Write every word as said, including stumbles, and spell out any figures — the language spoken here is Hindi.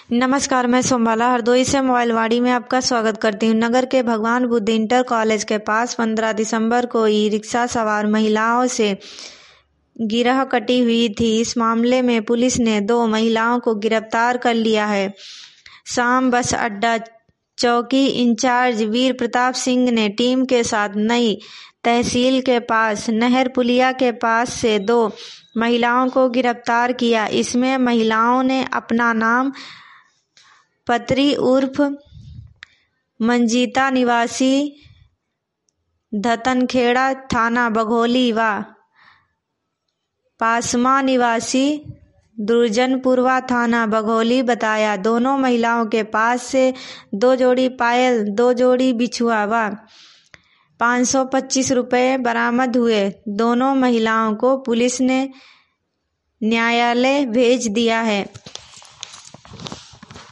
नमस्कार, मैं सोमबाला हरदोई से मोबाइलवाड़ी में आपका स्वागत करती हूँ। नगर के भगवान बुद्ध इंटर कॉलेज के पास पंद्रह दिसंबर को ई रिक्शा सवार महिलाओं से गिरह कटी हुई थी। इस मामले में पुलिस ने दो महिलाओं को गिरफ्तार कर लिया है। शाम बस अड्डा चौकी इंचार्ज वीर प्रताप सिंह ने टीम के साथ नई तहसील के पास नहर पुलिया के पास से दो महिलाओं को गिरफ्तार किया। इसमें महिलाओं ने अपना नाम पत्री उर्फ मंजीता निवासी धतनखेड़ा थाना बघौली व पासमा निवासी दुर्जनपुरवा थाना बघौली बताया। दोनों महिलाओं के पास से दो जोड़ी पायल, दो जोड़ी बिछुआ व पाँच सौ पच्चीस रुपये बरामद हुए। दोनों महिलाओं को पुलिस ने न्यायालय भेज दिया है।